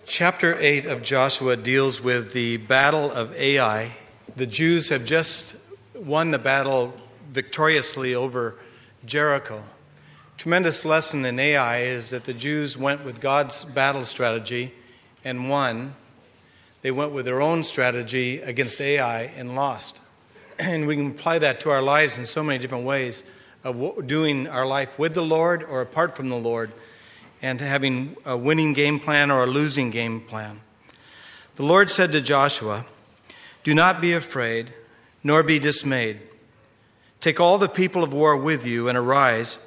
Chapter 8 of Joshua deals with the battle of Ai. The Jews have just won the battle victoriously over Jericho. Tremendous lesson in Ai is that the Jews went with God's battle strategy and won. They went with their own strategy against Ai and lost. And we can apply that to our lives in so many different ways, of doing our life with the Lord or apart from the Lord, and having a winning game plan or a losing game plan. The Lord said to Joshua, "Do not be afraid, nor be dismayed. Take all the people of war with you and arise.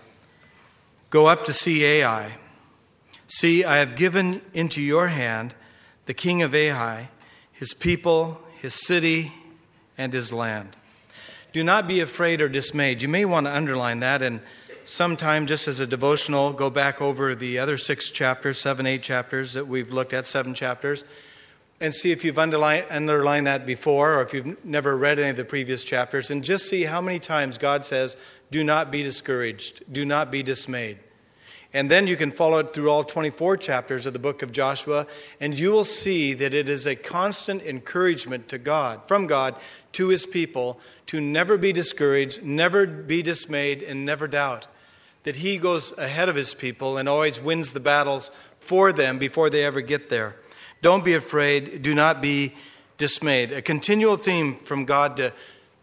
Go up to see Ai. See, I have given into your hand the king of Ai, his people, his city, and his land." Do not be afraid or dismayed. You may want to underline that, and sometime, just as a devotional, go back over the other 6 chapters, 7, 8 chapters that we've looked at, 7 chapters, and see if you've underlined that before, or if you've never read any of the previous chapters, and just see how many times God says, do not be discouraged, do not be dismayed. And then you can follow it through all 24 chapters of the book of Joshua, and you will see that it is a constant encouragement to God, from God to his people, to never be discouraged, never be dismayed, and never doubt that he goes ahead of his people and always wins the battles for them before they ever get there. Don't be afraid. Do not be dismayed. A continual theme from God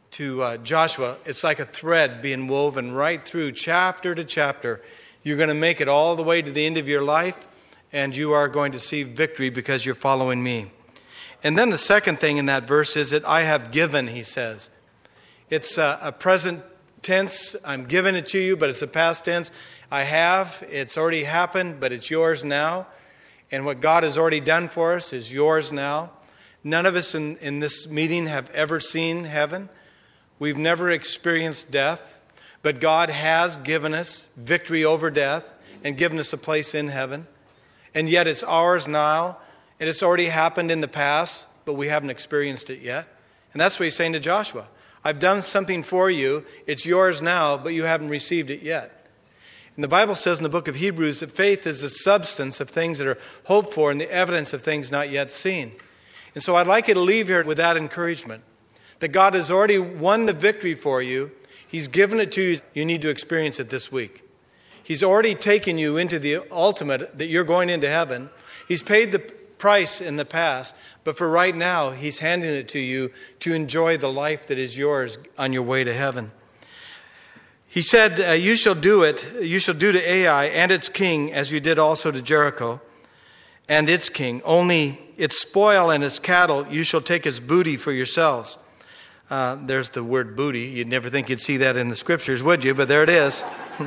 to Joshua. It's like a thread being woven right through chapter to chapter. You're going to make it all the way to the end of your life, and you are going to see victory because you're following me. And then the second thing in that verse is that I have given, he says. It's a present tense. I'm giving it to you, but it's a past tense. I have. It's already happened, but it's yours now. And what God has already done for us is yours now. None of us in this meeting have ever seen heaven. We've never experienced death. But God has given us victory over death and given us a place in heaven. And yet it's ours now. And it's already happened in the past, but we haven't experienced it yet. And that's what he's saying to Joshua. I've done something for you. It's yours now, but you haven't received it yet. And the Bible says in the book of Hebrews that faith is the substance of things that are hoped for and the evidence of things not yet seen. And so I'd like you to leave here with that encouragement, that God has already won the victory for you. He's given it to you. You need to experience it this week. He's already taken you into the ultimate, that you're going into heaven. He's paid the price in the past, but for right now, he's handing it to you to enjoy the life that is yours on your way to heaven. He said, you shall do to Ai and its king as you did also to Jericho and its king. Only its spoil and its cattle you shall take as booty for yourselves. There's the word booty. You'd never think you'd see that in the scriptures, would you? But there it is.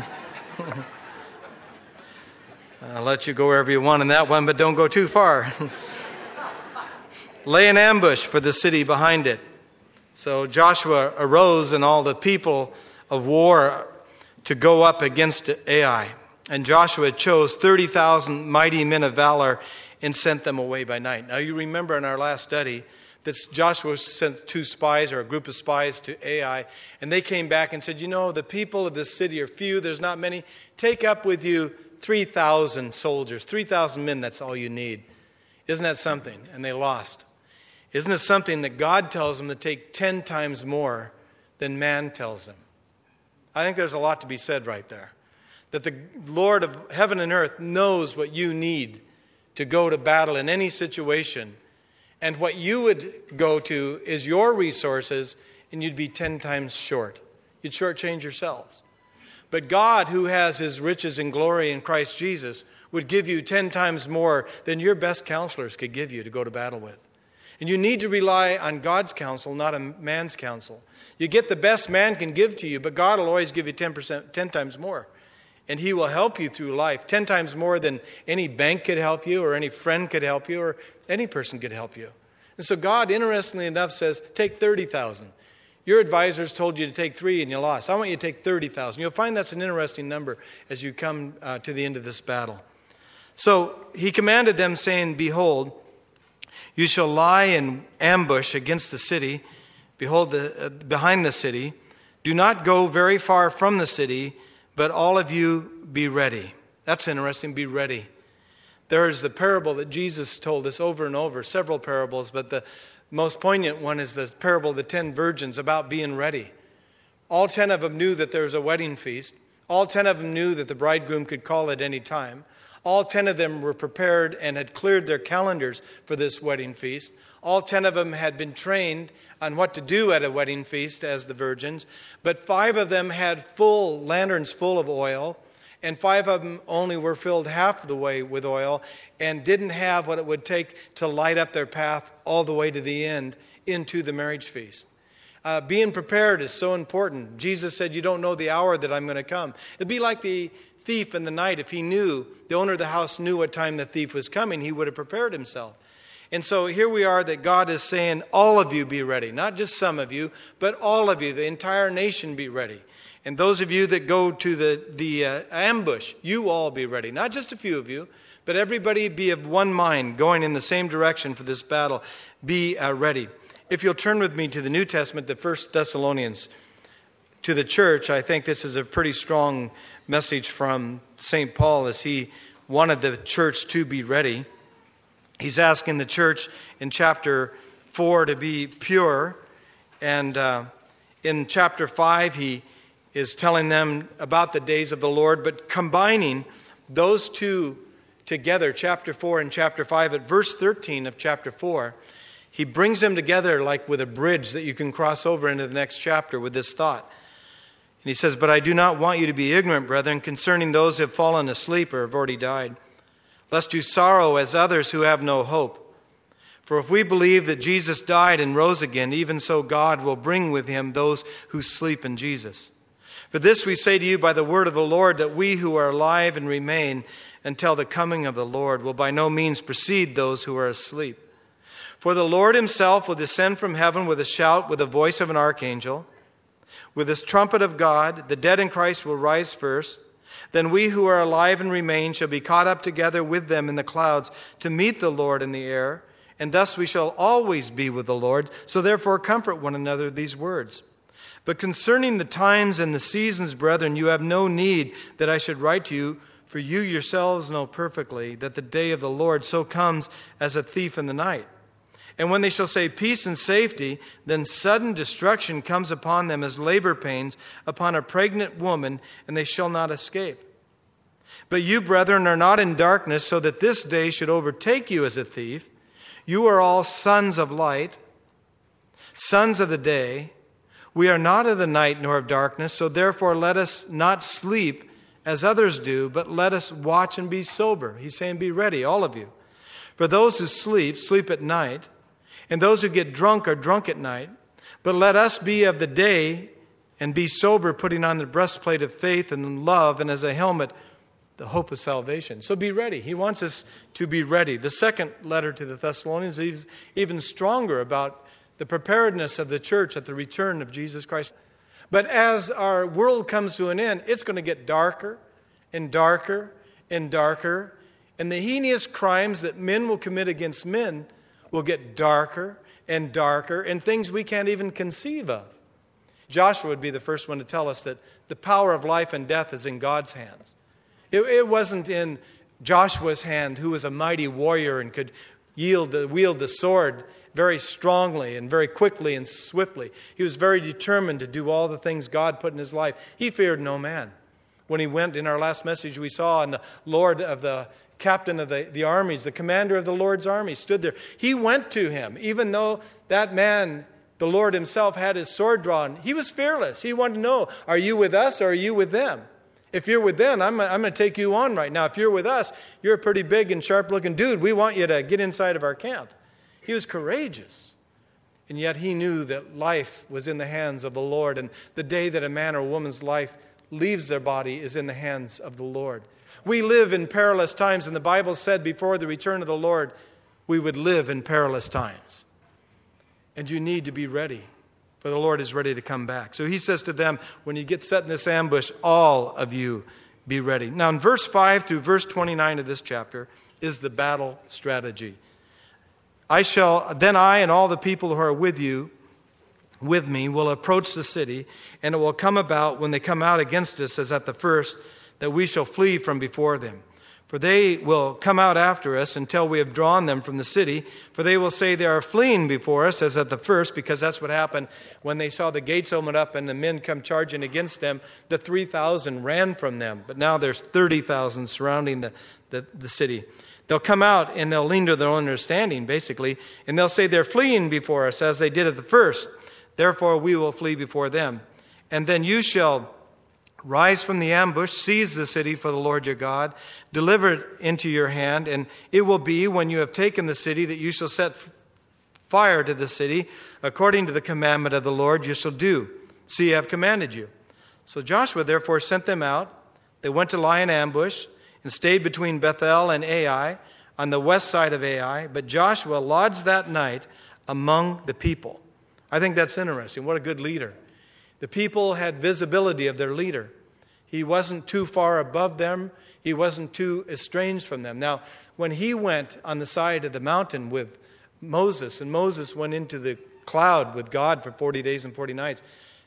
I'll let you go wherever you want in that one, but don't go too far. Lay an ambush for the city behind it. So Joshua arose and all the people of war to go up against Ai. And Joshua chose 30,000 mighty men of valor and sent them away by night. Now you remember in our last study that Joshua sent 2 spies or a group of spies to Ai, and they came back and said, the people of this city are few, there's not many. Take up with you 3,000 soldiers, 3,000 men, that's all you need. Isn't that something? And they lost. Isn't it something that God tells them to take 10 times more than man tells them? I think there's a lot to be said right there. That the Lord of heaven and earth knows what you need to go to battle in any situation. And what you would go to is your resources, and you'd be 10 times short. You'd shortchange yourselves. But God, who has his riches and glory in Christ Jesus, would give you 10 times more than your best counselors could give you to go to battle with. And you need to rely on God's counsel, not on man's counsel. You get the best man can give to you, but God will always give you 10 times more. And he will help you through life 10 times more than any bank could help you or any friend could help you or any person could help you. And so God, interestingly enough, says, take 30,000. Your advisors told you to take 3 and you lost. I want you to take 30,000. You'll find that's an interesting number as you come to the end of this battle. So he commanded them, saying, behold, you shall lie in ambush against the city, behold, behind the city. Do not go very far from the city, but all of you be ready. That's interesting, be ready. There is the parable that Jesus told us over and over, several parables, but the most poignant one is the parable of the 10 virgins about being ready. All 10 of them knew that there was a wedding feast. All 10 of them knew that the bridegroom could call at any time. All 10 of them were prepared and had cleared their calendars for this wedding feast. All 10 of them had been trained on what to do at a wedding feast as the virgins. But 5 of them had full lanterns full of oil, and 5 of them only were filled half the way with oil and didn't have what it would take to light up their path all the way to the end into the marriage feast. Being prepared is so important. Jesus said, you don't know the hour that I'm going to come. It'd be like the thief in the night. If he knew, the owner of the house knew what time the thief was coming, he would have prepared himself. And so here we are that God is saying, all of you be ready. Not just some of you, but all of you, the entire nation be ready. And those of you that go to the ambush, you all be ready. Not just a few of you, but everybody be of one mind, going in the same direction for this battle. Be ready. If you'll turn with me to the New Testament, the 1 Thessalonians, to the church, I think this is a pretty strong message from St. Paul as he wanted the church to be ready. He's asking the church in chapter 4 to be pure. And in chapter 5, he is telling them about the days of the Lord, but combining those two together, chapter 4 and chapter 5, at verse 13 of chapter 4, he brings them together like with a bridge that you can cross over into the next chapter with this thought. And he says, but I do not want you to be ignorant, brethren, concerning those who have fallen asleep or have already died, lest you sorrow as others who have no hope. For if we believe that Jesus died and rose again, even so God will bring with him those who sleep in Jesus. For this we say to you by the word of the Lord, that we who are alive and remain until the coming of the Lord will by no means precede those who are asleep. For the Lord himself will descend from heaven with a shout, with the voice of an archangel, with the trumpet of God. The dead in Christ will rise first. Then we who are alive and remain shall be caught up together with them in the clouds to meet the Lord in the air, and thus we shall always be with the Lord. So therefore comfort one another with these words. But concerning the times and the seasons, brethren, you have no need that I should write to you, for you yourselves know perfectly that the day of the Lord so comes as a thief in the night. And when they shall say peace and safety, then sudden destruction comes upon them as labor pains upon a pregnant woman, and they shall not escape. But you, brethren, are not in darkness, so that this day should overtake you as a thief. You are all sons of light, sons of the day. We are not of the night nor of darkness, so therefore let us not sleep as others do, but let us watch and be sober. He's saying be ready, all of you. For those who sleep, sleep at night, and those who get drunk are drunk at night. But let us be of the day and be sober, putting on the breastplate of faith and love, and as a helmet, the hope of salvation. So be ready. He wants us to be ready. The second letter to the Thessalonians is even stronger about the preparedness of the church at the return of Jesus Christ. But as our world comes to an end, it's going to get darker and darker and darker. And the heinous crimes that men will commit against men will get darker and darker, and things we can't even conceive of. Joshua would be the first one to tell us that the power of life and death is in God's hands. It wasn't in Joshua's hand, who was a mighty warrior and could wield the sword very strongly and very quickly and swiftly. He was very determined to do all the things God put in his life. He feared no man. When he went, in our last message we saw, and the Lord of the captain of the armies, the commander of the Lord's army, stood there. He went to him, even though that man, the Lord himself, had his sword drawn. He was fearless. He wanted to know, are you with us or are you with them? If you're with them, I'm going to take you on right now. If you're with us, you're a pretty big and sharp-looking dude. We want you to get inside of our camp. He was courageous. And yet he knew that life was in the hands of the Lord, and the day that a man or woman's life leaves their body is in the hands of the Lord. We live in perilous times, and the Bible said before the return of the Lord, we would live in perilous times. And you need to be ready, for the Lord is ready to come back. So he says to them, when you get set in this ambush, all of you be ready. Now in verse 5 through verse 29 of this chapter is the battle strategy. Then I and all the people who are with me, will approach the city, and it will come about when they come out against us as at the first, that we shall flee from before them. For they will come out after us until we have drawn them from the city. For they will say they are fleeing before us, as at the first, because that's what happened when they saw the gates open up and the men come charging against them. The 3,000 ran from them, but now there's 30,000 surrounding the city. They'll come out and they'll lean to their own understanding, basically, and they'll say they're fleeing before us, as they did at the first. Therefore we will flee before them. And then you shall rise from the ambush, seize the city for the Lord your God, deliver it into your hand, and it will be when you have taken the city that you shall set fire to the city, according to the commandment of the Lord you shall do. See, I have commanded you. So Joshua therefore sent them out. They went to lie in ambush and stayed between Bethel and Ai on the west side of Ai. But Joshua lodged that night among the people. I think that's interesting. What a good leader. The people had visibility of their leader. He wasn't too far above them. He wasn't too estranged from them. Now, when he went on the side of the mountain with Moses, and Moses went into the cloud with God for 40 days and 40 nights,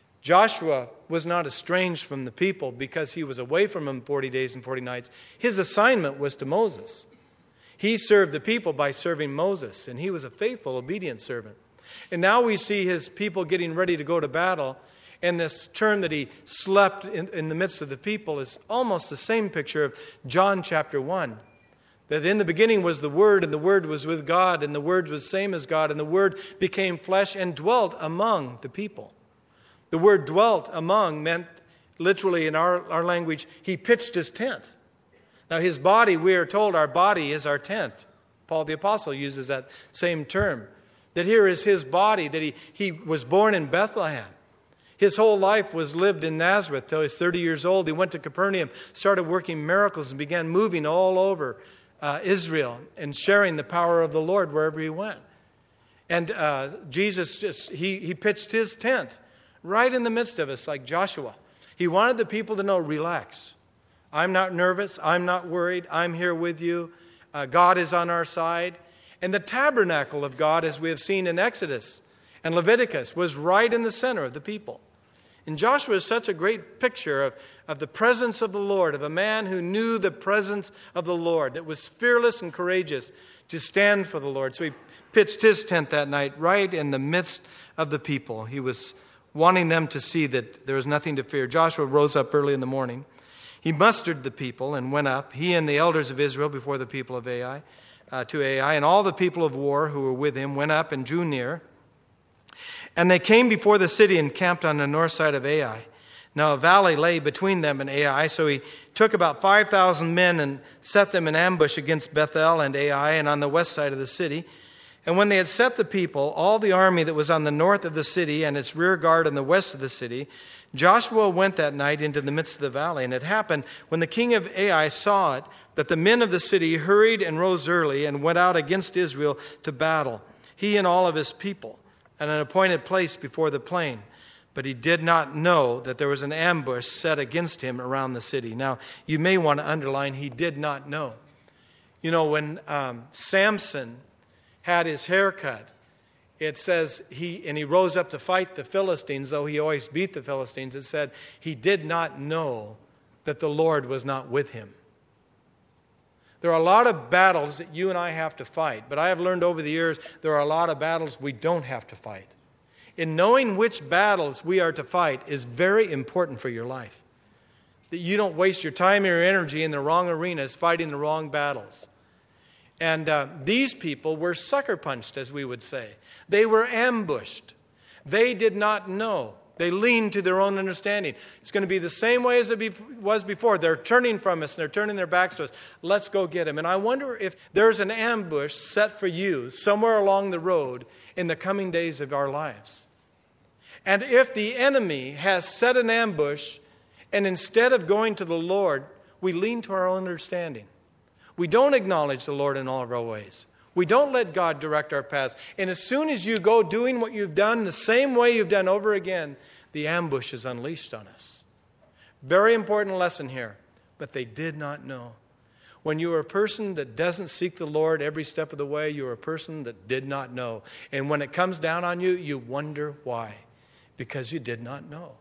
Joshua was not estranged from the people because he was away from them 40 days and 40 nights. His assignment was to Moses. He served the people by serving Moses, and he was a faithful, obedient servant. And now we see his people getting ready to go to battle. And this term that he slept in the midst of the people is almost the same picture of John chapter 1. That in the beginning was the Word, and the Word was with God, and the Word was same as God, and the Word became flesh and dwelt among the people. The word dwelt among meant, literally in our language, he pitched his tent. Now his body, we are told our body is our tent. Paul the Apostle uses that same term. That here is his body, that he was born in Bethlehem. His whole life was lived in Nazareth till he was 30 years old. He went to Capernaum, started working miracles, and began moving all over Israel and sharing the power of the Lord wherever he went. And Jesus he pitched his tent right in the midst of us like Joshua. He wanted the people to know, relax. I'm not nervous. I'm not worried. I'm here with you. God is on our side. And the tabernacle of God, as we have seen in Exodus and Leviticus, was right in the center of the people. And Joshua is such a great picture of the presence of the Lord, of a man who knew the presence of the Lord, that was fearless and courageous to stand for the Lord. So he pitched his tent that night right in the midst of the people. He was wanting them to see that there was nothing to fear. Joshua rose up early in the morning. He mustered the people and went up, he and the elders of Israel, before the people of Ai, to Ai, and all the people of war who were with him went up and drew near. And they came before the city and camped on the north side of Ai. Now a valley lay between them and Ai, so he took about 5,000 men and set them in ambush against Bethel and Ai and on the west side of the city. And when they had set the people, all the army that was on the north of the city and its rear guard on the west of the city, Joshua went that night into the midst of the valley. And it happened, when the king of Ai saw it, that the men of the city hurried and rose early and went out against Israel to battle, he and all of his people, at an appointed place before the plain. But he did not know that there was an ambush set against him around the city. Now, you may want to underline, he did not know. You know, when Samson had his hair cut, it says he rose up to fight the Philistines, though he always beat the Philistines. It said he did not know that the Lord was not with him. There are a lot of battles that you and I have to fight, but I have learned over the years there are a lot of battles we don't have to fight. In knowing which battles we are to fight is very important for your life. That you don't waste your time or your energy in the wrong arenas fighting the wrong battles. And these people were sucker punched, as we would say. They were ambushed. They did not know. They leaned to their own understanding. It's going to be the same way as it was before. They're turning from us and they're turning their backs to us. Let's go get them. And I wonder if there's an ambush set for you somewhere along the road in the coming days of our lives. And if the enemy has set an ambush, and instead of going to the Lord, we lean to our own understanding. We don't acknowledge the Lord in all of our ways. We don't let God direct our paths. And as soon as you go doing what you've done the same way you've done over again, the ambush is unleashed on us. Very important lesson here. But they did not know. When you are a person that doesn't seek the Lord every step of the way, you're a person that did not know. And when it comes down on you, you wonder why. Because you did not know.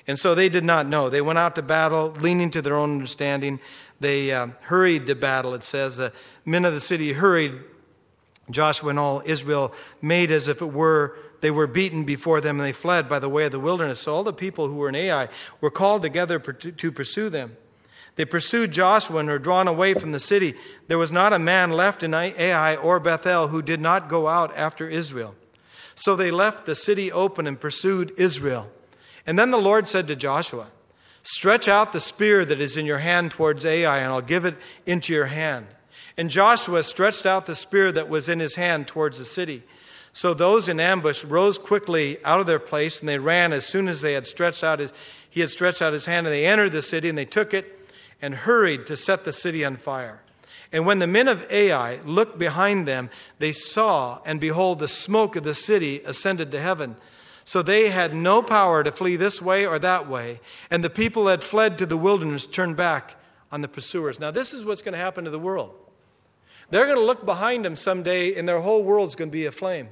And so they did not know. They went out to battle, leaning to their own understanding. They hurried to battle, it says. The men of the city hurried. Joshua and all Israel made as if it were they were beaten before them, and they fled by the way of the wilderness. So all the people who were in Ai were called together to pursue them. They pursued Joshua and were drawn away from the city. There was not a man left in Ai or Bethel who did not go out after Israel. So they left the city open and pursued Israel. And then the Lord said to Joshua, "Stretch out the spear that is in your hand towards Ai, and I'll give it into your hand." And Joshua stretched out the spear that was in his hand towards the city. So those in ambush rose quickly out of their place, and they ran as soon as he had stretched out his hand, and they entered the city, and they took it and hurried to set the city on fire. And when the men of Ai looked behind them, they saw, and behold, the smoke of the city ascended to heaven. So they had no power to flee this way or that way, and the people that fled to the wilderness turned back on the pursuers. Now this is what's going to happen to the world. They're going to look behind them someday, and their whole world's going to be aflame.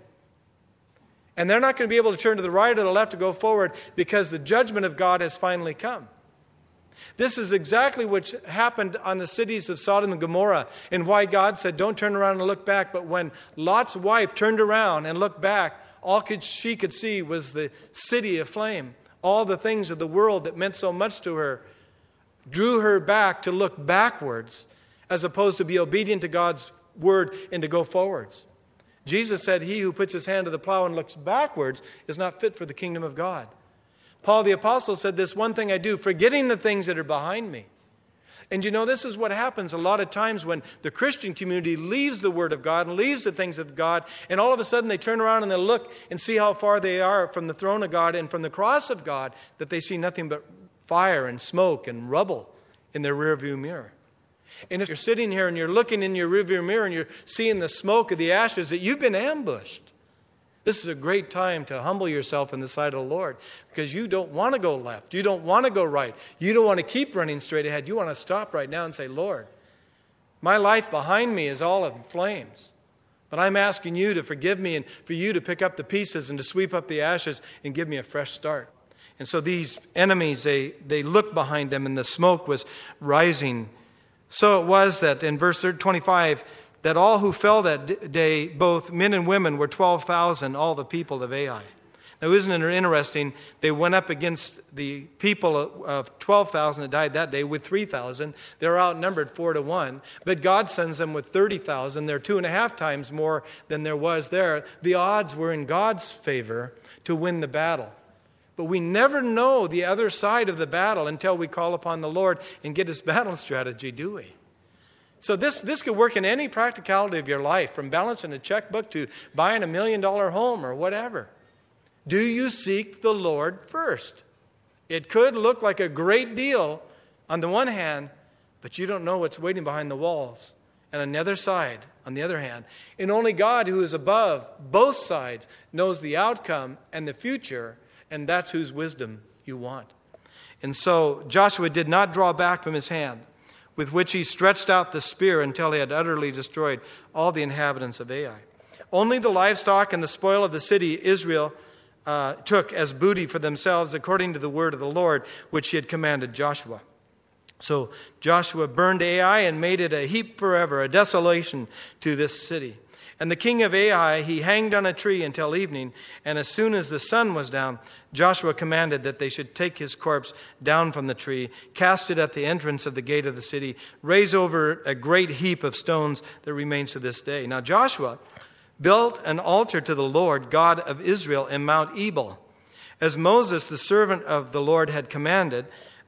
And they're not going to be able to turn to the right or the left to go forward because the judgment of God has finally come. This is exactly what happened on the cities of Sodom and Gomorrah, and why God said, don't turn around and look back. But when Lot's wife turned around and looked back, all she could see was the city aflame. All the things of the world that meant so much to her drew her back to look backwards as opposed to be obedient to God's word and to go forwards. Jesus said, he who puts his hand to the plow and looks backwards is not fit for the kingdom of God. Paul the apostle said, this one thing I do, forgetting the things that are behind me. And you know, this is what happens a lot of times when the Christian community leaves the Word of God and leaves the things of God, and all of a sudden they turn around and they look and see how far they are from the throne of God and from the cross of God, that they see nothing but fire and smoke and rubble in their rearview mirror. And if you're sitting here and you're looking in your rearview mirror and you're seeing the smoke of the ashes, that you've been ambushed. This is a great time to humble yourself in the sight of the Lord, because you don't want to go left. You don't want to go right. You don't want to keep running straight ahead. You want to stop right now and say, Lord, my life behind me is all in flames. But I'm asking you to forgive me and for you to pick up the pieces and to sweep up the ashes and give me a fresh start. And so these enemies, they looked behind them and the smoke was rising. So it was that in verse 25, that all who fell that day, both men and women, were 12,000, all the people of Ai. Now, isn't it interesting? They went up against the people of 12,000 that died that day with 3,000. They're outnumbered 4-1. But God sends them with 30,000. They're 2.5 times more than there was there. The odds were in God's favor to win the battle. But we never know the other side of the battle until we call upon the Lord and get his battle strategy, do we? So this could work in any practicality of your life, from balancing a checkbook to buying $1 million home or whatever. Do you seek the Lord first? It could look like a great deal on the one hand, but you don't know what's waiting behind the walls. And on the other side, on the other hand, and only God, who is above both sides, knows the outcome and the future, and that's whose wisdom you want. And so Joshua did not draw back from his hand, with which he stretched out the spear until he had utterly destroyed all the inhabitants of Ai. Only the livestock and the spoil of the city Israel took as booty for themselves, according to the word of the Lord, which he had commanded Joshua. So Joshua burned Ai and made it a heap forever, a desolation to this city. And the king of Ai he hanged on a tree until evening, and as soon as the sun was down, Joshua commanded that they should take his corpse down from the tree, cast it at the entrance of the gate of the city, raise over a great heap of stones that remains to this day. Now Joshua built an altar to the Lord, God of Israel, in Mount Ebal, as Moses, the servant of the Lord, had commanded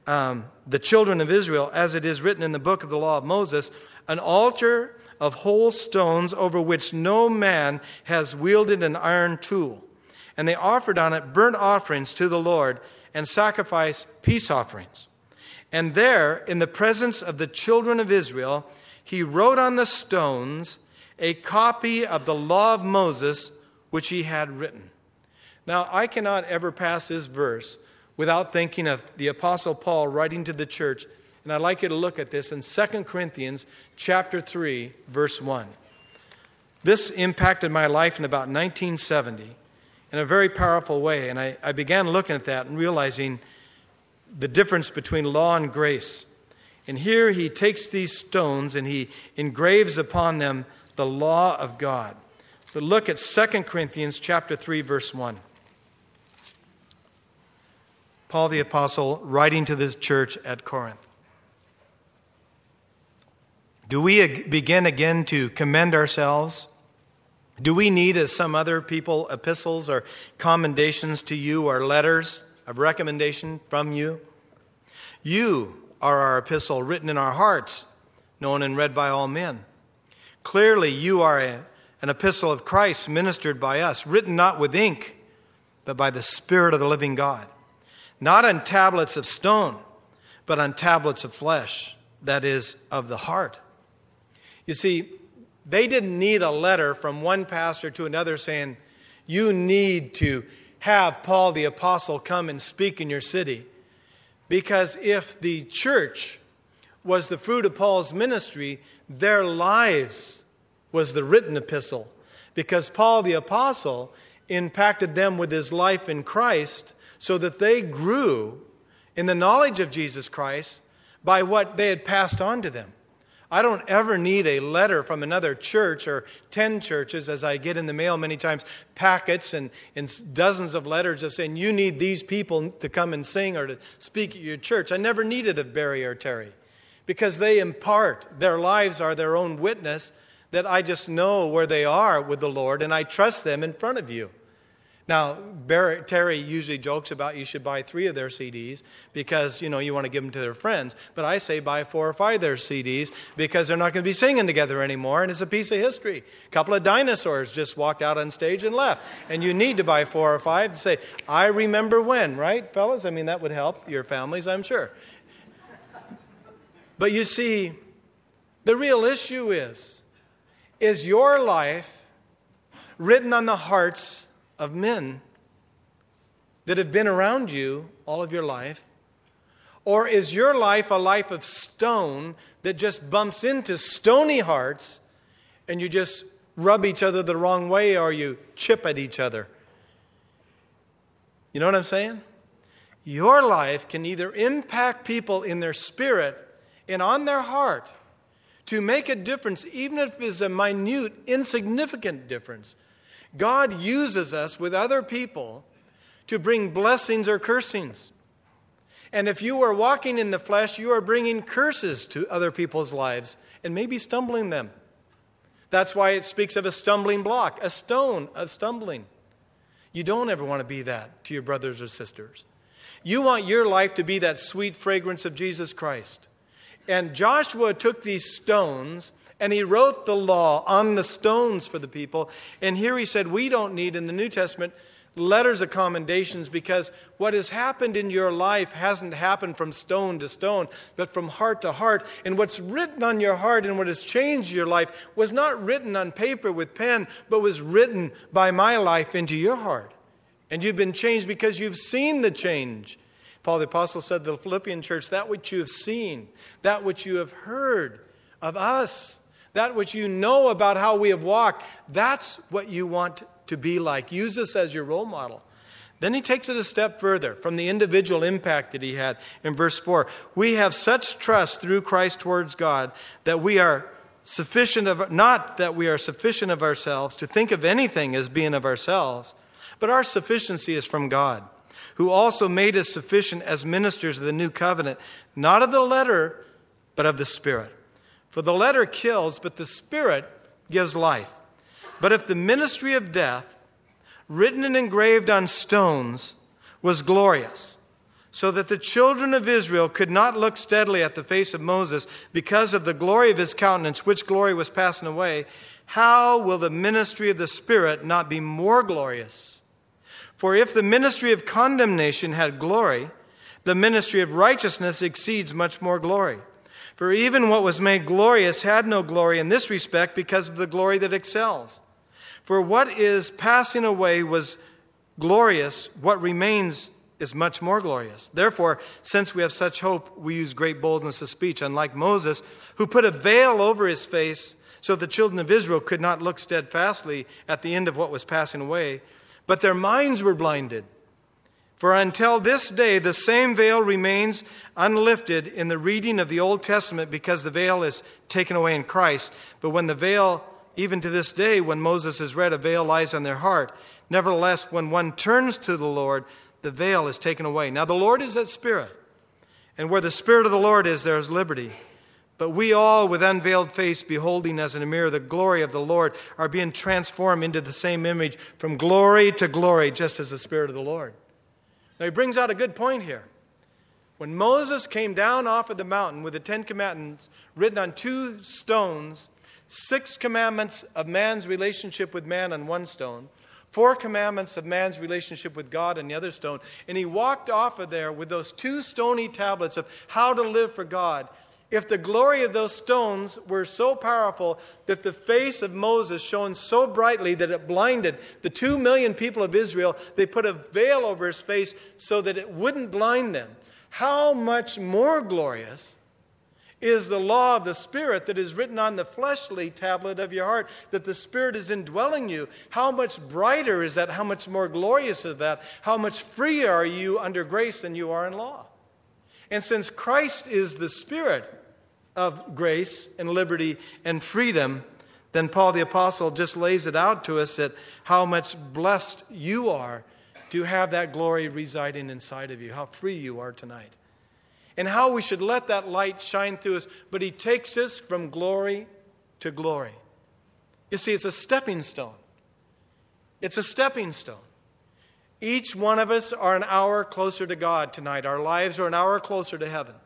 the children of Israel, as it is written in the book of the law of Moses, an altar of whole stones over which no man has wielded an iron tool. And they offered on it burnt offerings to the Lord and sacrificed peace offerings. And there, in the presence of the children of Israel, he wrote on the stones a copy of the law of Moses, which he had written. Now, I cannot ever pass this verse without thinking of the Apostle Paul writing to the church. And I'd like you to look at this in 2 Corinthians chapter 3, verse 1. This impacted my life in about 1970 in a very powerful way. And I began looking at that and realizing the difference between law and grace. And here he takes these stones and he engraves upon them the law of God. But look at 2 Corinthians chapter 3, verse 1. Paul the Apostle writing to the church at Corinth. Do we begin again to commend ourselves? Do we need, as some other people, epistles or commendations to you or letters of recommendation from you? You are our epistle written in our hearts, known and read by all men. Clearly, you are an epistle of Christ ministered by us, written not with ink, but by the Spirit of the living God. Not on tablets of stone, but on tablets of flesh, that is, of the heart. You see, they didn't need a letter from one pastor to another saying, you need to have Paul the Apostle come and speak in your city. Because if the church was the fruit of Paul's ministry, their lives was the written epistle. Because Paul the Apostle impacted them with his life in Christ so that they grew in the knowledge of Jesus Christ by what they had passed on to them. I don't ever need a letter from another church or 10 churches, as I get in the mail many times, packets and dozens of letters of saying, you need these people to come and sing or to speak at your church. I never needed of Barry or Terry because they impart, their lives are their own witness, that I just know where they are with the Lord and I trust them in front of you. Now, Terry usually jokes about you should buy 3 of their CDs because, you want to give them to their friends. But I say buy 4 or 5 of their CDs because they're not going to be singing together anymore, and it's a piece of history. A couple of dinosaurs just walked out on stage and left. And you need to buy 4 or 5 to say, I remember when, right, fellas? I mean, that would help your families, I'm sure. But you see, the real issue is your life written on the hearts of men that have been around you all of your life? Or is your life a life of stone that just bumps into stony hearts and you just rub each other the wrong way or you chip at each other? You know what I'm saying? Your life can either impact people in their spirit and on their heart to make a difference, even if it's a minute, insignificant difference. God uses us with other people to bring blessings or cursings. And if you are walking in the flesh, you are bringing curses to other people's lives and maybe stumbling them. That's why it speaks of a stumbling block, a stone of stumbling. You don't ever want to be that to your brothers or sisters. You want your life to be that sweet fragrance of Jesus Christ. And Joshua took these stones and he wrote the law on the stones for the people. And here he said, we don't need in the New Testament letters of commendations because what has happened in your life hasn't happened from stone to stone, but from heart to heart. And what's written on your heart and what has changed your life was not written on paper with pen, but was written by my life into your heart. And you've been changed because you've seen the change. Paul the Apostle said to the Philippian church, that which you have seen, that which you have heard of us, that which you know about how we have walked, that's what you want to be like. Use this as your role model. Then he takes it a step further from the individual impact that he had in verse 4. We have such trust through Christ towards God that we are sufficient of, not that we are sufficient of ourselves to think of anything as being of ourselves, but our sufficiency is from God, who also made us sufficient as ministers of the new covenant, not of the letter, but of the Spirit. For the letter kills, but the Spirit gives life. But if the ministry of death, written and engraved on stones, was glorious, so that the children of Israel could not look steadily at the face of Moses because of the glory of his countenance, which glory was passing away, how will the ministry of the Spirit not be more glorious? For if the ministry of condemnation had glory, the ministry of righteousness exceeds much more glory. For even what was made glorious had no glory in this respect because of the glory that excels. For what is passing away was glorious, what remains is much more glorious. Therefore, since we have such hope, we use great boldness of speech, unlike Moses, who put a veil over his face so the children of Israel could not look steadfastly at the end of what was passing away, but their minds were blinded. For until this day, the same veil remains unlifted in the reading of the Old Testament because the veil is taken away in Christ. But when the veil, even to this day, when Moses is read, a veil lies on their heart. Nevertheless, when one turns to the Lord, the veil is taken away. Now the Lord is that Spirit, and where the Spirit of the Lord is, there is liberty. But we all, with unveiled face, beholding as in a mirror the glory of the Lord, are being transformed into the same image from glory to glory, just as the Spirit of the Lord. Now he brings out a good point here. When Moses came down off of the mountain with the 10 Commandments written on 2 stones, 6 commandments of man's relationship with man on one stone, 4 commandments of man's relationship with God on the other stone, and he walked off of there with those 2 stony tablets of how to live for God. If the glory of those stones were so powerful that the face of Moses shone so brightly that it blinded the 2 million people of Israel, they put a veil over his face so that it wouldn't blind them. How much more glorious is the law of the Spirit that is written on the fleshly tablet of your heart, that the Spirit is indwelling you? How much brighter is that? How much more glorious is that? How much freer are you under grace than you are in law? And since Christ is the Spirit of grace and liberty and freedom, then Paul the Apostle just lays it out to us that how much blessed you are to have that glory residing inside of you, how free you are tonight, and how we should let that light shine through us. But he takes us from glory to glory. You see, it's a stepping stone. It's a stepping stone. Each one of us are an hour closer to God tonight. Our lives are an hour closer to heaven.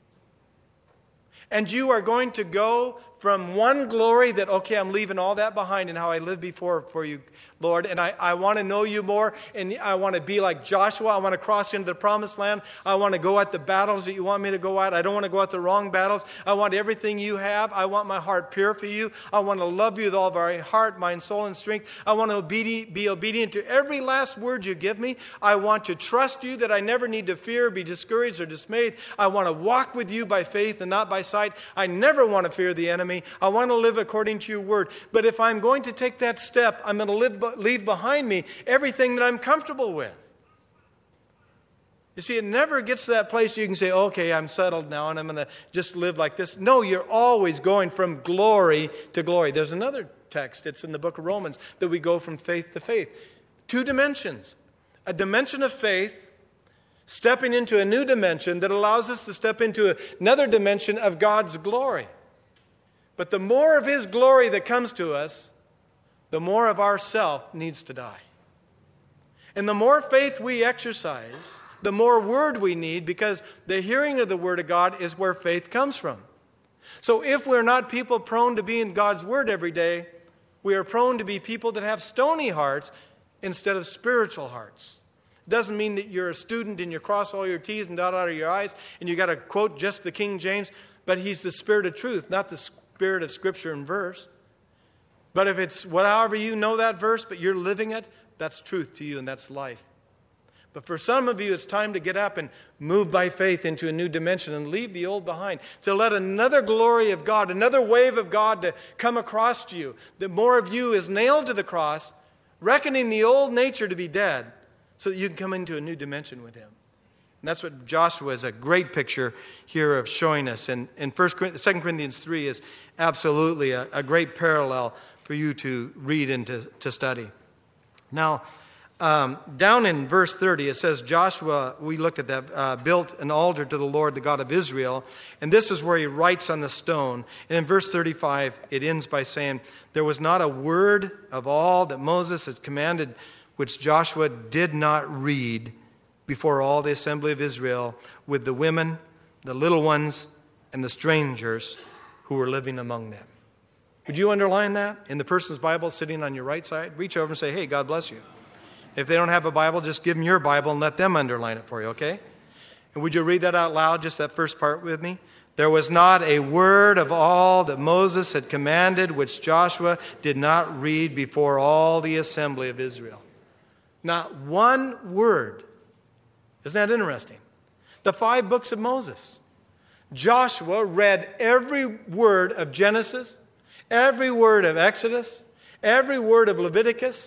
And you are going to go from one glory that, okay, I'm leaving all that behind and how I lived before for you, Lord, and I want to know you more, and I want to be like Joshua. I want to cross into the promised land. I want to go at the battles that you want me to go at. I don't want to go at the wrong battles. I want everything you have. I want my heart pure for you. I want to love you with all of our heart, mind, soul, and strength. I want to be obedient to every last word you give me. I want to trust you that I never need to fear, be discouraged, or dismayed. I want to walk with you by faith and not by sight. I never want to fear the enemy. I want to live according to your word. But if I'm going to take that step, I'm going to leave behind me everything that I'm comfortable with. You see, it never gets to that place you can say, okay, I'm settled now and I'm going to just live like this. No, you're always going from glory to glory. There's another text, it's in the book of Romans, that we go from faith to faith. 2 dimensions. A dimension of faith, stepping into a new dimension that allows us to step into another dimension of God's glory. But the more of His glory that comes to us, the more of ourself needs to die. And the more faith we exercise, the more word we need, because the hearing of the Word of God is where faith comes from. So if we're not people prone to be in God's Word every day, we are prone to be people that have stony hearts instead of spiritual hearts. It doesn't mean that you're a student and you cross all your T's and dot out of your I's and you got to quote just the King James, but He's the Spirit of truth, not the spirit of Scripture and verse. But if it's however you know that verse, but you're living it, that's truth to you and that's life. But for some of you, it's time to get up and move by faith into a new dimension and leave the old behind. To let another glory of God, another wave of God to come across to you. That more of you is nailed to the cross, reckoning the old nature to be dead, so that you can come into a new dimension with Him. And that's what Joshua is a great picture here of showing us. And 2 Corinthians 3 is absolutely a great parallel for you to read and to study. Now, down in verse 30, it says Joshua, we looked at that, built an altar to the Lord, the God of Israel. And this is where he writes on the stone. And in verse 35, it ends by saying, there was not a word of all that Moses had commanded which Joshua did not read before all the assembly of Israel, with the women, the little ones, and the strangers who were living among them. Would you underline that in the person's Bible sitting on your right side? Reach over and say, hey, God bless you. If they don't have a Bible, just give them your Bible and let them underline it for you, okay? And would you read that out loud, just that first part with me? There was not a word of all that Moses had commanded which Joshua did not read before all the assembly of Israel. Not one word. Isn't that interesting? The 5 books of Moses. Joshua read every word of Genesis, every word of Exodus, every word of Leviticus,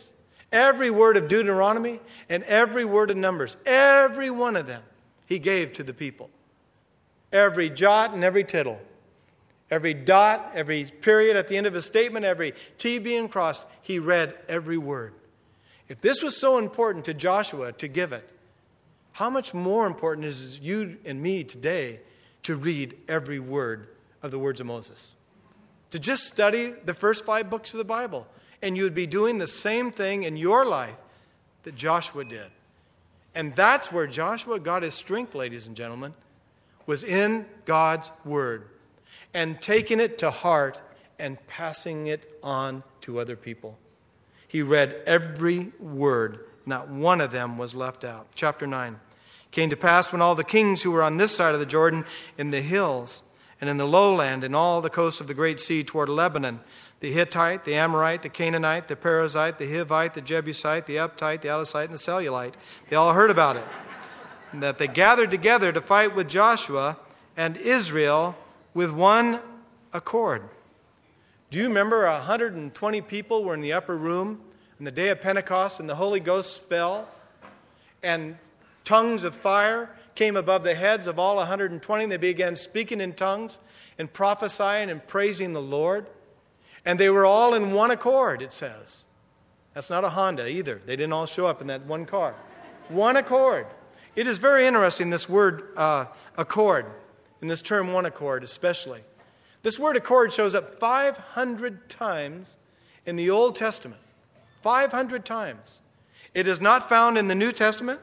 Every word of Deuteronomy and every word of Numbers, every one of them, he gave to the people. Every jot and every tittle, every dot, every period at the end of a statement, every T being crossed, he read every word. If this was so important to Joshua to give it, how much more important is you and me today to read every word of the words of Moses? To just study the first 5 books of the Bible, and you would be doing the same thing in your life that Joshua did. And that's where Joshua got his strength, ladies and gentlemen, was in God's Word and taking it to heart and passing it on to other people. He read every word. Not one of them was left out. Chapter 9. Came to pass when all the kings who were on this side of the Jordan in the hills and in the lowland and all the coast of the great sea toward Lebanon, the Hittite, the Amorite, the Canaanite, the Perizzite, the Hivite, the Jebusite, the Uptite, the Elacite, and the Cellulite, they all heard about it. And that they gathered together to fight with Joshua and Israel with one accord. Do you remember 120 people were in the upper room on the day of Pentecost and the Holy Ghost fell and tongues of fire came above the heads of all 120. They began speaking in tongues and prophesying and praising the Lord. And they were all in one accord, it says. That's not a Honda either. They didn't all show up in that one car. One accord. It is very interesting, this word accord, and this term one accord especially. This word accord shows up 500 times in the Old Testament. 500 times. It is not found in the New Testament.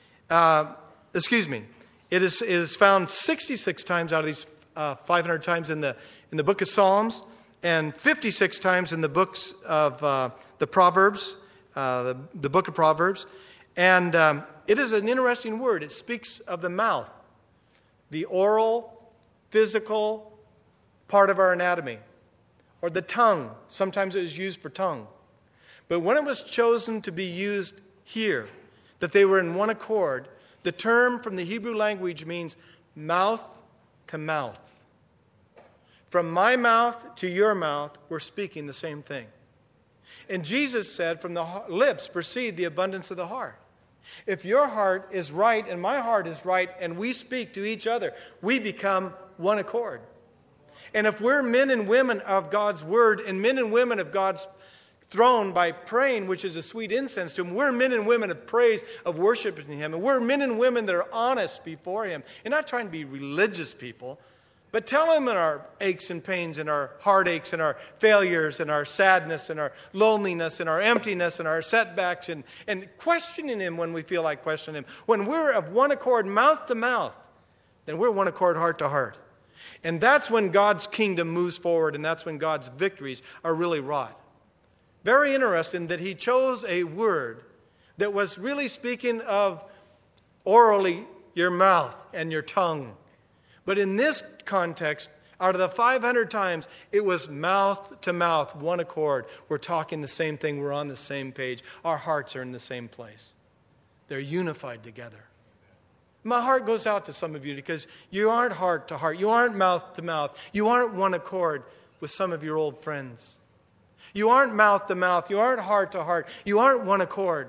It is found 66 times out of these 500 times in the book of Psalms and 56 times in the books of the Proverbs, the book of Proverbs. And it is an interesting word. It speaks of the mouth, the oral, physical part of our anatomy, or the tongue. Sometimes it is used for tongue. But when it was chosen to be used here, that they were in one accord, the term from the Hebrew language means mouth to mouth. From my mouth to your mouth, we're speaking the same thing. And Jesus said, from the lips proceed the abundance of the heart. If your heart is right and my heart is right and we speak to each other, we become one accord. And if we're men and women of God's Word and men and women of God's throne by praying, which is a sweet incense to Him, we're men and women of praise, of worshiping Him. And we're men and women that are honest before Him. And not trying to be religious people, but tell Him in our aches and pains and our heartaches and our failures and our sadness and our loneliness and our emptiness and our setbacks and questioning Him when we feel like questioning Him. When we're of one accord, mouth to mouth, then we're one accord, heart to heart. And that's when God's kingdom moves forward, and that's when God's victories are really wrought. Very interesting that He chose a word that was really speaking of orally your mouth and your tongue. But in this context, out of the 500 times, it was mouth to mouth, one accord. We're talking the same thing. We're on the same page. Our hearts are in the same place. They're unified together. My heart goes out to some of you because you aren't heart to heart. You aren't mouth to mouth. You aren't one accord with some of your old friends. You aren't mouth to mouth. You aren't heart to heart. You aren't one accord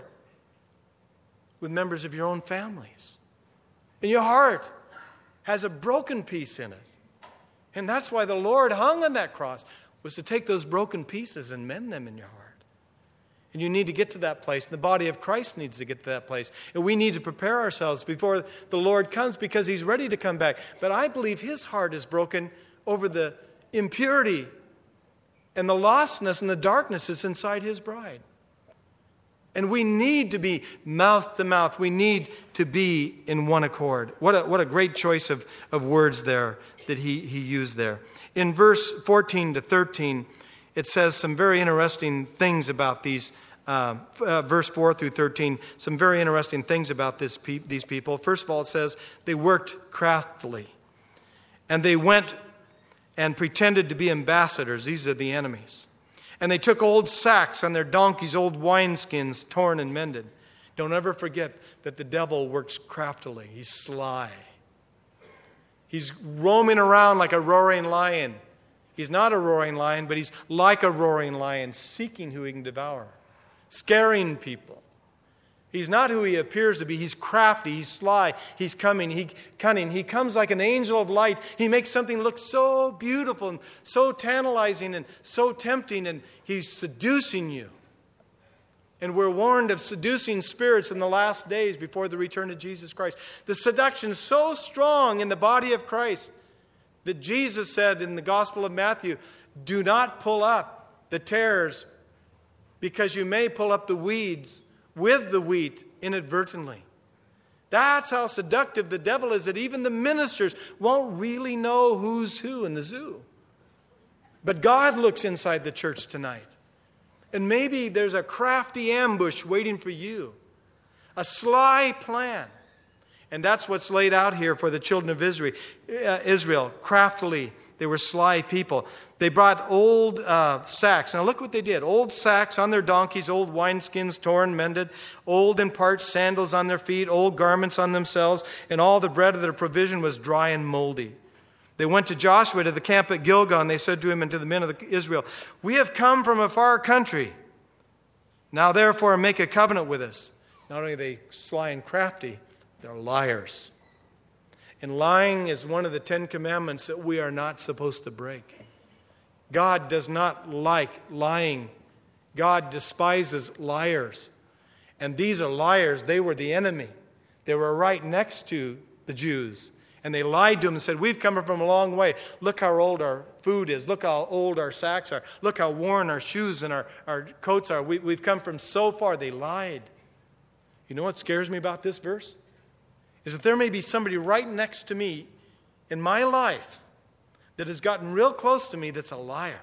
with members of your own families. And your heart has a broken piece in it. And that's why the Lord hung on that cross, was to take those broken pieces and mend them in your heart. And you need to get to that place. And the body of Christ needs to get to that place. And we need to prepare ourselves before the Lord comes because He's ready to come back. But I believe His heart is broken over the impurity and the lostness and the darkness that's inside His bride. And we need to be mouth to mouth. We need to be in one accord. What a great choice of words there that he used there. In verse 14 to 13, it says some very interesting things about these. Verse 4 through 13, some very interesting things about these people. First of all, it says they worked craftily. And they went and pretended to be ambassadors. These are the enemies. And they took old sacks on their donkeys, old wineskins, torn and mended. Don't ever forget that the devil works craftily. He's sly. He's roaming around like a roaring lion. He's not a roaring lion, but he's like a roaring lion, seeking who he can devour. scaring people. He's not who he appears to be. He's crafty, he's sly, he's cunning. He comes like an angel of light. He makes something look so beautiful and so tantalizing and so tempting, and he's seducing you. And we're warned of seducing spirits in the last days before the return of Jesus Christ. The seduction is so strong in the body of Christ that Jesus said in the Gospel of Matthew, do not pull up the tares, because you may pull up the weeds with the wheat inadvertently. That's how seductive the devil is, that even the ministers won't really know who's who in the zoo. But God looks inside the church tonight. And maybe there's a crafty ambush waiting for you. A sly plan. And that's what's laid out here for the children of Israel. Craftily, they were sly people. They brought old sacks. Now look what they did. Old sacks on their donkeys, old wineskins torn, mended, old and parched sandals on their feet, old garments on themselves, and all the bread of their provision was dry and moldy. They went to Joshua to the camp at Gilgal, and they said to him and to the men of Israel, we have come from a far country. Now therefore make a covenant with us. Not only are they sly and crafty, they're liars. And lying is one of the 10 commandments that we are not supposed to break. God does not like lying. God despises liars. And these are liars. They were the enemy. They were right next to the Jews. And they lied to them and said, we've come from a long way. Look how old our food is. Look how old our sacks are. Look how worn our shoes and our coats are. We've come from so far. They lied. You know what scares me about this verse? Is that there may be somebody right next to me in my life that has gotten real close to me that's a liar.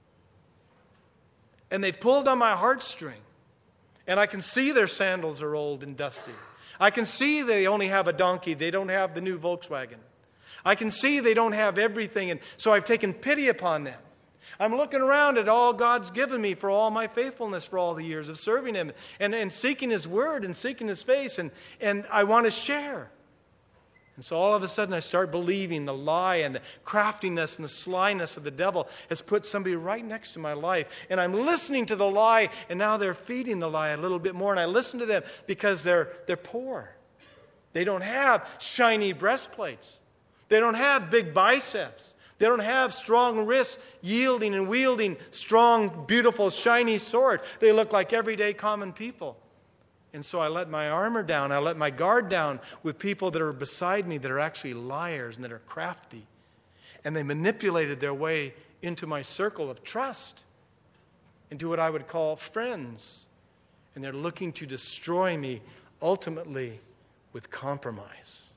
And they've pulled on my heartstring. And I can see their sandals are old and dusty. I can see they only have a donkey. They don't have the new Volkswagen. I can see they don't have everything. And so I've taken pity upon them. I'm looking around at all God's given me for all my faithfulness for all the years of serving Him and seeking His Word and seeking His face. And I want to share. And so all of a sudden I start believing the lie and the craftiness and the slyness of the devil has put somebody right next to my life. And I'm listening to the lie, and now they're feeding the lie a little bit more. And I listen to them because they're poor. They don't have shiny breastplates. They don't have big biceps. They don't have strong wrists yielding and wielding strong, beautiful, shiny swords. They look like everyday common people. And so I let my armor down. I let my guard down with people that are beside me that are actually liars and that are crafty. And they manipulated their way into my circle of trust, into what I would call friends. And they're looking to destroy me ultimately with compromise.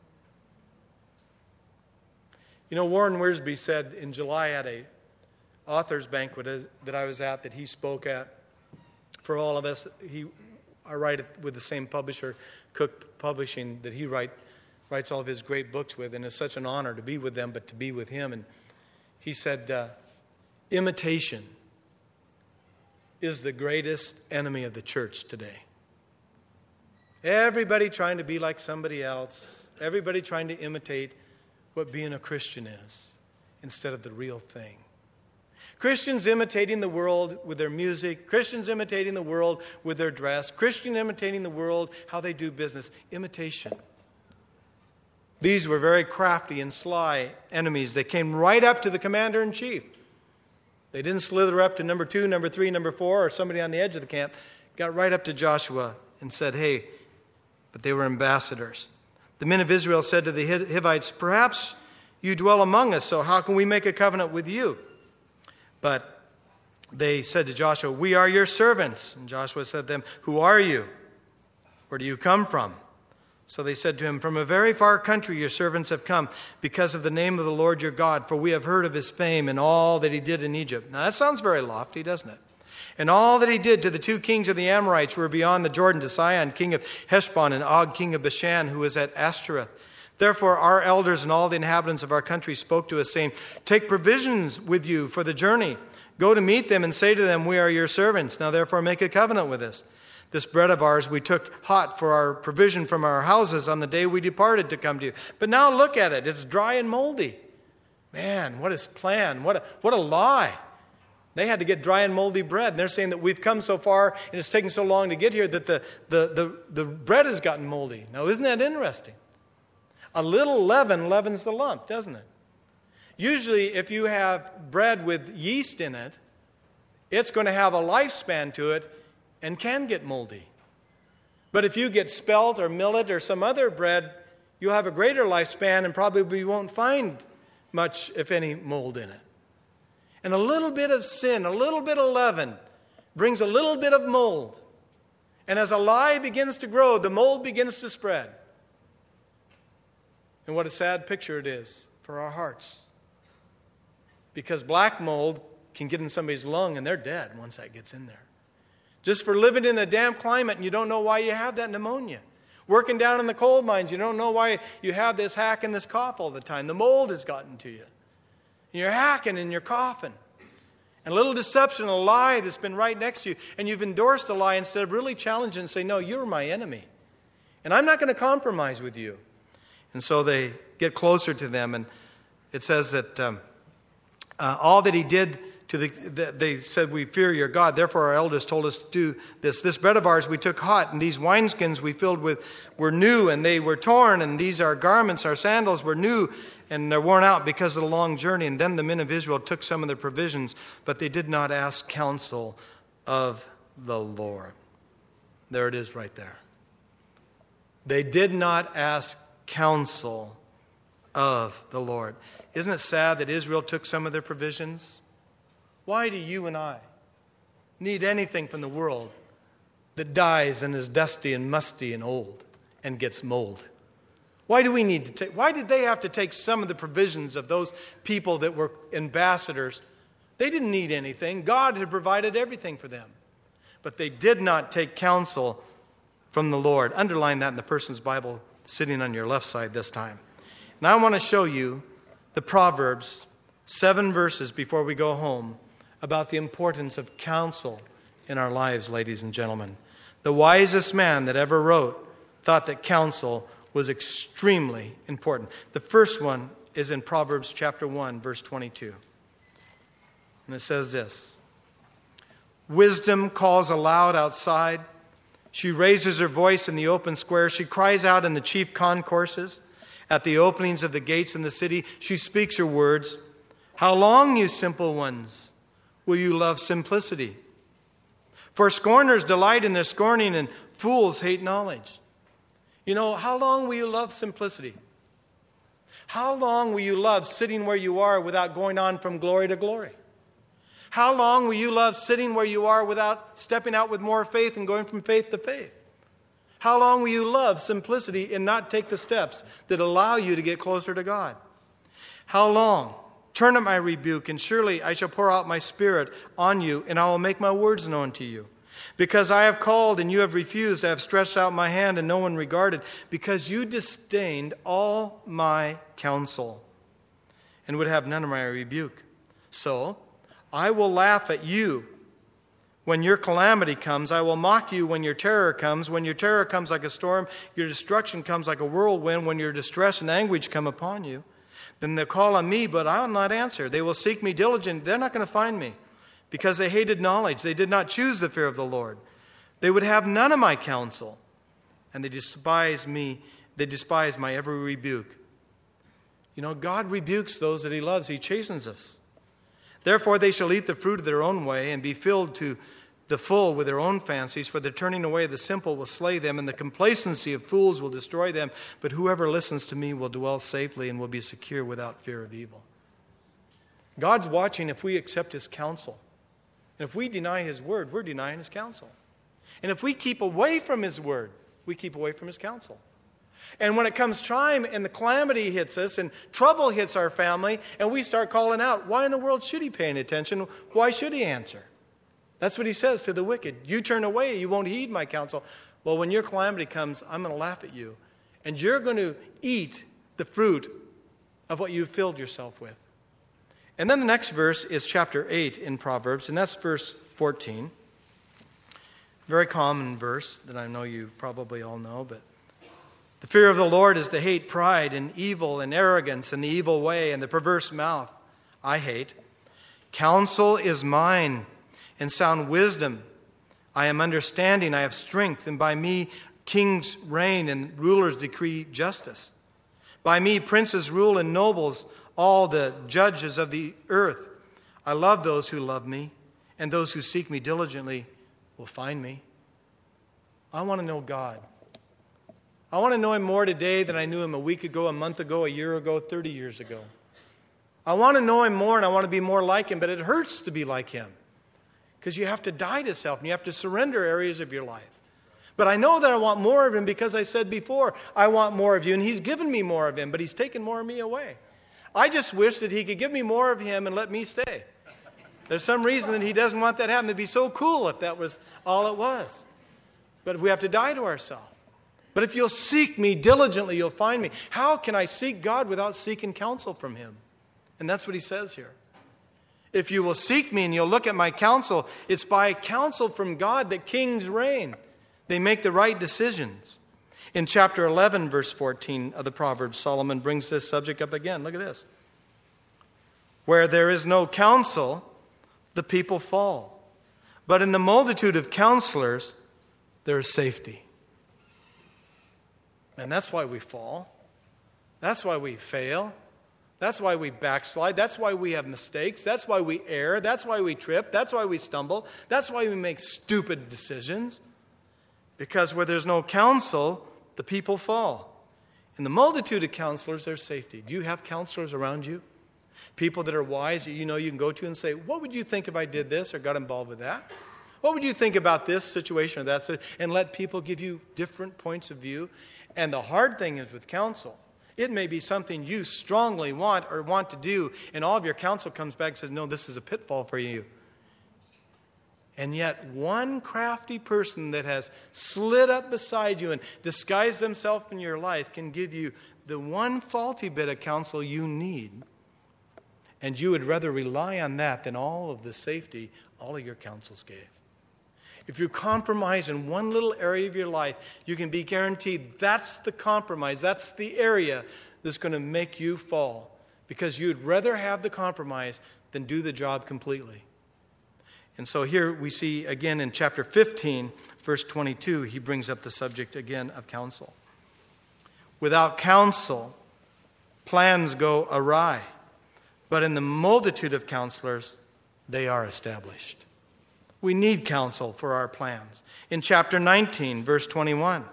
You know, Warren Wiersbe said in July at a author's banquet that I was at, that he spoke at, for all of us, I write it with the same publisher, Cook Publishing, that he writes all of his great books with, and it's such an honor to be with them, but to be with him. And he said, imitation is the greatest enemy of the church today. Everybody trying to be like somebody else, everybody trying to imitate what being a Christian is instead of the real thing. Christians imitating the world with their music. Christians imitating the world with their dress. Christians imitating the world, how they do business. Imitation. These were very crafty and sly enemies. They came right up to the commander-in-chief. They didn't slither up to number 2, number 3, number 4, or somebody on the edge of the camp. Got right up to Joshua and said, hey, but they were ambassadors. The men of Israel said to the Hivites, perhaps you dwell among us, so how can we make a covenant with you? But they said to Joshua, we are your servants. And Joshua said to them, who are you? Where do you come from? So they said to him, from a very far country your servants have come because of the name of the Lord your God, for we have heard of his fame and all that he did in Egypt. Now that sounds very lofty, doesn't it? And all that he did to the 2 kings of the Amorites who were beyond the Jordan, to Sihon, king of Heshbon, and Og, king of Bashan, who was at Ashtoreth. Therefore, our elders and all the inhabitants of our country spoke to us, saying, take provisions with you for the journey. Go to meet them and say to them, we are your servants. Now therefore make a covenant with us. This bread of ours we took hot for our provision from our houses on the day we departed to come to you. But now look at it. It's dry and moldy. Man, what a plan. What a lie. They had to get dry and moldy bread. And they're saying that we've come so far and it's taken so long to get here that the bread has gotten moldy. Now, isn't that interesting? A little leaven leavens the lump, doesn't it? Usually, if you have bread with yeast in it, it's going to have a lifespan to it and can get moldy. But if you get spelt or millet or some other bread, you'll have a greater lifespan and probably won't find much, if any, mold in it. And a little bit of sin, a little bit of leaven, brings a little bit of mold. And as a lie begins to grow, the mold begins to spread. And what a sad picture it is for our hearts. Because black mold can get in somebody's lung and they're dead once that gets in there. Just for living in a damp climate and you don't know why you have that pneumonia. Working down in the coal mines, you don't know why you have this hack and this cough all the time. The mold has gotten to you. And you're hacking and you're coughing. And a little deception, a lie that's been right next to you. And you've endorsed a lie instead of really challenging and say, no, you're my enemy. And I'm not going to compromise with you. And so they get closer to them. And it says that all that he did they said, we fear your God. Therefore our elders told us to do this. This bread of ours we took hot, and these wineskins we filled with were new, and they were torn, and these our garments, our sandals were new, and they're worn out because of the long journey. And then the men of Israel took some of their provisions, but they did not ask counsel of the Lord. There it is right there. They did not ask counsel of the Lord. Isn't it sad that Israel took some of their provisions? Why do you and I need anything from the world that dies and is dusty and musty and old and gets mold? Why do we need to take? Why did they have to take some of the provisions of those people that were ambassadors? They didn't need anything. God had provided everything for them. But they did not take counsel from the Lord. Underline that in the person's Bible sitting on your left side this time. Now I want to show you the Proverbs, 7 verses before we go home, about the importance of counsel in our lives, ladies and gentlemen. The wisest man that ever wrote thought that counsel was extremely important. The first one is in Proverbs chapter 1, verse 22. And it says this: wisdom calls aloud outside. She raises her voice in the open square. She cries out in the chief concourses. At the openings of the gates in the city, she speaks her words. How long, you simple ones, will you love simplicity? For scorners delight in their scorning, and fools hate knowledge. You know, how long will you love simplicity? How long will you love sitting where you are without going on from glory to glory? How long will you love sitting where you are without stepping out with more faith and going from faith to faith? How long will you love simplicity and not take the steps that allow you to get closer to God? How long? Turn at my rebuke, and surely I shall pour out my spirit on you, and I will make my words known to you. Because I have called and you have refused, I have stretched out my hand and no one regarded, because you disdained all my counsel and would have none of my rebuke. So I will laugh at you when your calamity comes. I will mock you when your terror comes. When your terror comes like a storm, your destruction comes like a whirlwind, when your distress and anguish come upon you. Then they'll call on me, but I will not answer. They will seek me diligently. They're not going to find me, because they hated knowledge. They did not choose the fear of the Lord. They would have none of my counsel, and they despise me. They despise my every rebuke. You know, God rebukes those that he loves. He chastens us. Therefore they shall eat the fruit of their own way and be filled to the full with their own fancies, for the turning away of the simple will slay them, and the complacency of fools will destroy them. But whoever listens to me will dwell safely and will be secure without fear of evil. God's watching if we accept his counsel. And if we deny his word, we're denying his counsel. And if we keep away from his word, we keep away from his counsel. And when it comes time and the calamity hits us and trouble hits our family and we start calling out, why in the world should he pay any attention? Why should he answer? That's what he says to the wicked. You turn away, you won't heed my counsel. Well, when your calamity comes, I'm going to laugh at you. And you're going to eat the fruit of what you've filled yourself with. And then the next verse is chapter 8 in Proverbs, and that's verse 14. Very common verse that I know you probably all know, but the fear of the Lord is to hate pride and evil and arrogance and the evil way and the perverse mouth. I hate. Counsel is mine, and sound wisdom. I am understanding, I have strength, and by me kings reign and rulers decree justice. By me princes rule and nobles, all the judges of the earth. I love those who love me, and those who seek me diligently will find me. I want to know God. I want to know Him more today than I knew Him a week ago, a month ago, a year ago, 30 years ago. I want to know Him more, and I want to be more like Him, but it hurts to be like Him because you have to die to self and you have to surrender areas of your life. But I know that I want more of Him because I said before, I want more of you, and He's given me more of Him, but He's taken more of me away. I just wish that He could give me more of Him and let me stay. There's some reason that He doesn't want that to happen. It'd be so cool if that was all it was. But we have to die to ourselves. But if you'll seek me diligently, you'll find me. How can I seek God without seeking counsel from Him? And that's what He says here. If you will seek me and you'll look at my counsel, it's by counsel from God that kings reign. They make the right decisions. In chapter 11, verse 14 of the Proverbs, Solomon brings this subject up again. Look at this. Where there is no counsel, the people fall. But in the multitude of counselors, there is safety. And that's why we fall. That's why we fail. That's why we backslide. That's why we have mistakes. That's why we err. That's why we trip. That's why we stumble. That's why we make stupid decisions. Because where there's no counsel, the people fall. In the multitude of counselors, there's safety. Do you have counselors around you? People that are wise that you know you can go to and say, what would you think if I did this or got involved with that? What would you think about this situation or that? And let people give you different points of view. And the hard thing is with counsel, it may be something you strongly want to do, and all of your counsel comes back and says, no, this is a pitfall for you. And yet one crafty person that has slid up beside you and disguised themselves in your life can give you the one faulty bit of counsel you need. And you would rather rely on that than all of the safety all of your counsels gave. If you compromise in one little area of your life, you can be guaranteed that's the compromise, that's the area that's going to make you fall. Because you'd rather have the compromise than do the job completely. And so here we see again in chapter 15, verse 22, he brings up the subject again of counsel. Without counsel, plans go awry. But in the multitude of counselors, they are established. We need counsel for our plans. In chapter 19, verse 21,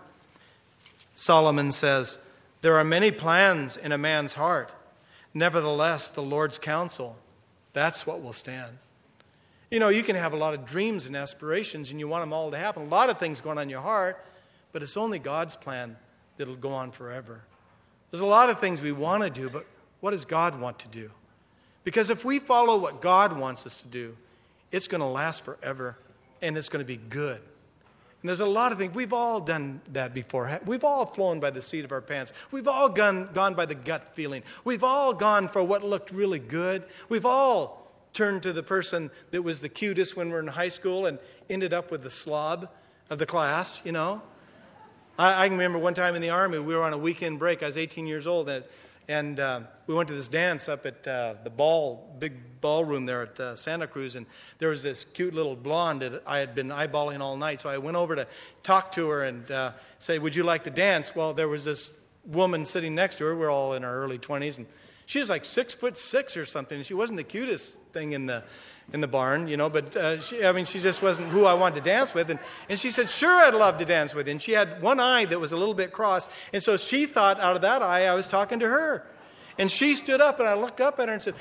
Solomon says, there are many plans in a man's heart. Nevertheless, the Lord's counsel, that's what will stand. You know, you can have a lot of dreams and aspirations and you want them all to happen. A lot of things going on in your heart, but it's only God's plan that'll go on forever. There's a lot of things we want to do, but what does God want to do? Because if we follow what God wants us to do, it's going to last forever, and it's going to be good. And there's a lot of things. We've all done that before. We've all flown by the seat of our pants. We've all gone by the gut feeling. We've all gone for what looked really good. We've all turned to the person that was the cutest when we were in high school and ended up with the slob of the class, you know. I can remember one time in the Army, we were on a weekend break. I was 18 years old, and we went to this dance up at the big ballroom there at Santa Cruz, and there was this cute little blonde that I had been eyeballing all night. So I went over to talk to her and say, would you like to dance? Well, there was this woman sitting next to her. We're all in our early 20s, and she was like 6'6" or something. And she wasn't the cutest thing in the barn, you know, but she just wasn't who I wanted to dance with. And she said, sure, I'd love to dance with you. And she had one eye that was a little bit crossed. And so she thought out of that eye I was talking to her. And she stood up, and I looked up at her and said,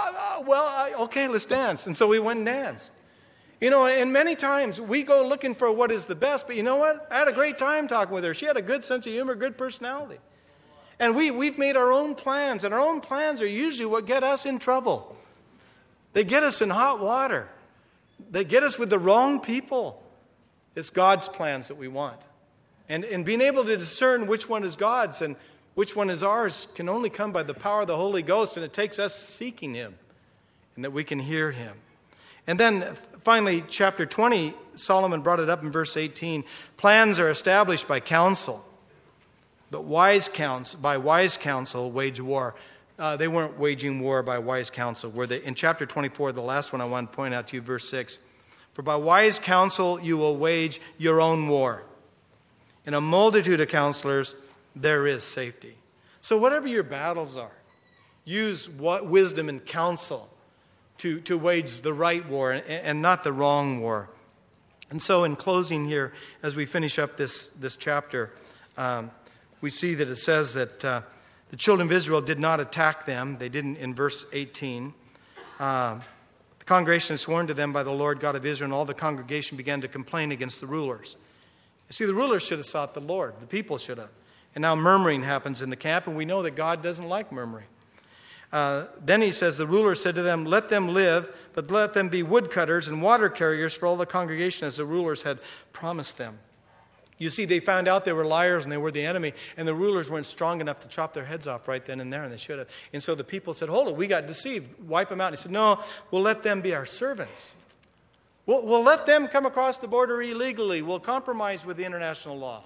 okay, let's dance. And so we went and danced. You know, and many times we go looking for what is the best, but you know what? I had a great time talking with her. She had a good sense of humor, good personality. And we've made our own plans, and our own plans are usually what get us in trouble. They get us in hot water. They get us with the wrong people. It's God's plans that we want. And being able to discern which one is God's and which one is ours can only come by the power of the Holy Ghost, and it takes us seeking Him and that we can hear Him. And then finally, chapter 20, Solomon brought it up in verse 18. Plans are established by counsel, but by wise counsel wage war. they weren't waging war by wise counsel. In chapter 24, the last one I want to point out to you, verse 6, for by wise counsel you will wage your own war. In a multitude of counselors there is safety. So whatever your battles are, use wisdom and counsel to wage the right war and not the wrong war. And so in closing here, as we finish up this chapter, we see that it says that the children of Israel did not attack them. They didn't in verse 18. The congregation had sworn to them by the Lord God of Israel, and all the congregation began to complain against the rulers. You see, the rulers should have sought the Lord. The people should have. And now murmuring happens in the camp, and we know that God doesn't like murmuring. Then he says, the ruler said to them, let them live, but let them be woodcutters and water carriers for all the congregation, as the rulers had promised them. You see, they found out they were liars and they were the enemy, and the rulers weren't strong enough to chop their heads off right then and there, and they should have. And so the people said, hold it, we got deceived. Wipe them out. And he said, no, we'll let them be our servants. We'll let them come across the border illegally. We'll compromise with the international law.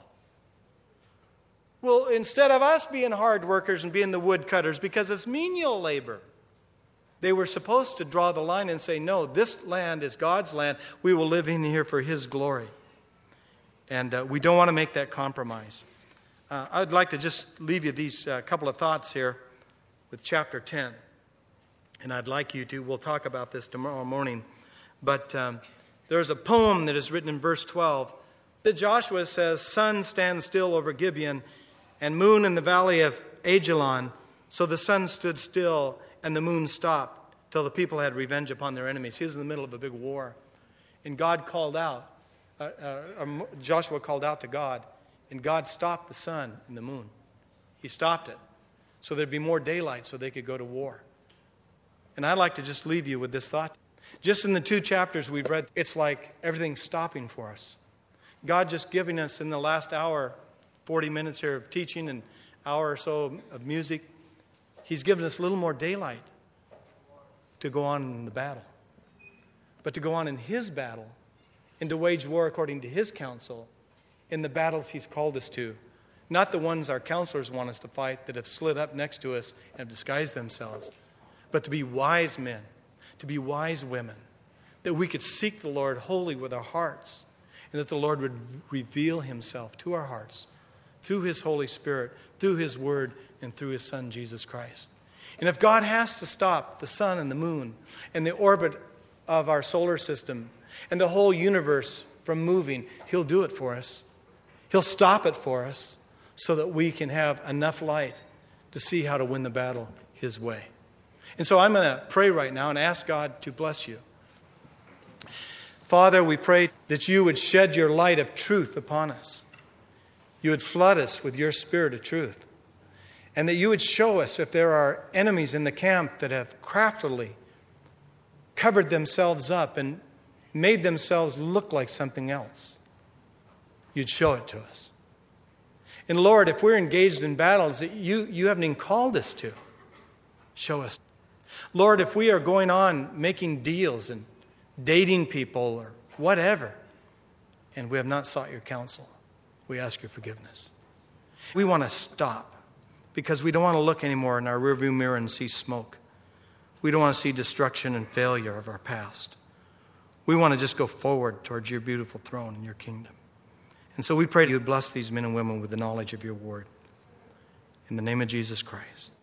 Well, instead of us being hard workers and being the woodcutters, because it's menial labor, they were supposed to draw the line and say, no, this land is God's land. We will live in here for His glory. And we don't want to make that compromise. I would like to just leave you these couple of thoughts here with chapter 10. And I'd like you to, we'll talk about this tomorrow morning. But there's a poem that is written in verse 12 that Joshua says, sun stands still over Gibeon and moon in the valley of Ajalon. So the sun stood still and the moon stopped till the people had revenge upon their enemies. He was in the middle of a big war. And God called out. Joshua called out to God, and God stopped the sun and the moon. He stopped it so there'd be more daylight so they could go to war. And I'd like to just leave you with this thought. Just in the 2 chapters we've read, it's like everything's stopping for us. God just giving us in the last hour, 40 minutes here of teaching and hour or so of music, He's given us a little more daylight to go on in the battle. But to go on in His battle and to wage war according to His counsel in the battles He's called us to. Not the ones our counselors want us to fight that have slid up next to us and have disguised themselves, but to be wise men, to be wise women, that we could seek the Lord wholly with our hearts, and that the Lord would reveal Himself to our hearts through His Holy Spirit, through His Word, and through His Son, Jesus Christ. And if God has to stop the sun and the moon and the orbit of our solar system and the whole universe from moving, He'll do it for us. He'll stop it for us so that we can have enough light to see how to win the battle His way. And so I'm going to pray right now and ask God to bless you. Father, we pray that You would shed Your light of truth upon us. You would flood us with Your Spirit of truth. And that You would show us if there are enemies in the camp that have craftily covered themselves up and made themselves look like something else. You'd show it to us. And Lord, if we're engaged in battles that you haven't even called us to, show us. Lord, if we are going on making deals and dating people or whatever, and we have not sought Your counsel, we ask Your forgiveness. We want to stop because we don't want to look anymore in our rearview mirror and see smoke. We don't want to see destruction and failure of our past. We want to just go forward towards Your beautiful throne and Your kingdom. And so we pray that You would bless these men and women with the knowledge of Your word. In the name of Jesus Christ.